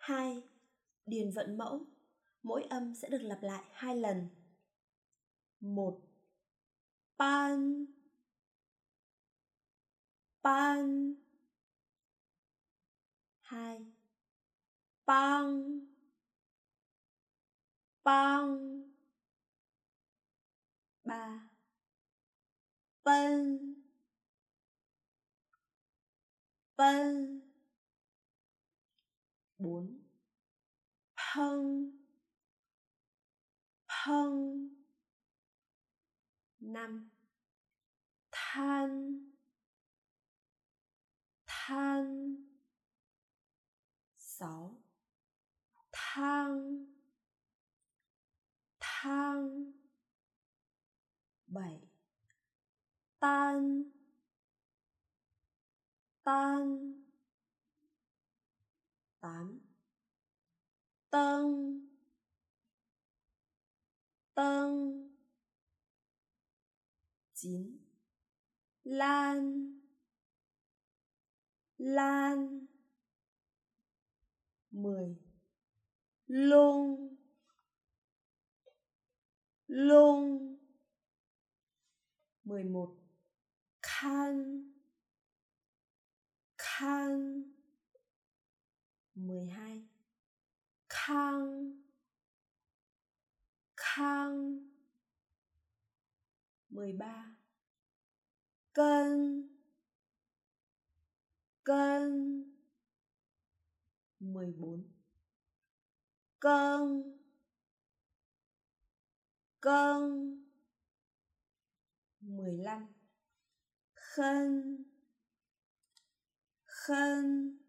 2. Điền vận mẫu. Mỗi âm sẽ được lặp lại 2 lần. 1. Pan, pan. 2. Pang, pang. 3. Pen, pen. 4. Phăng, phăng. 5. Than, than. 6. Thang, thang. 7. Tan, tan. 8. Tân, tân. 9. Lan, lan. 10. Lung, lung. 11. Khan, khan. 12. Khang, khang. 13. Cân, cân. 14. Cân, cân. 15. Khân, khân.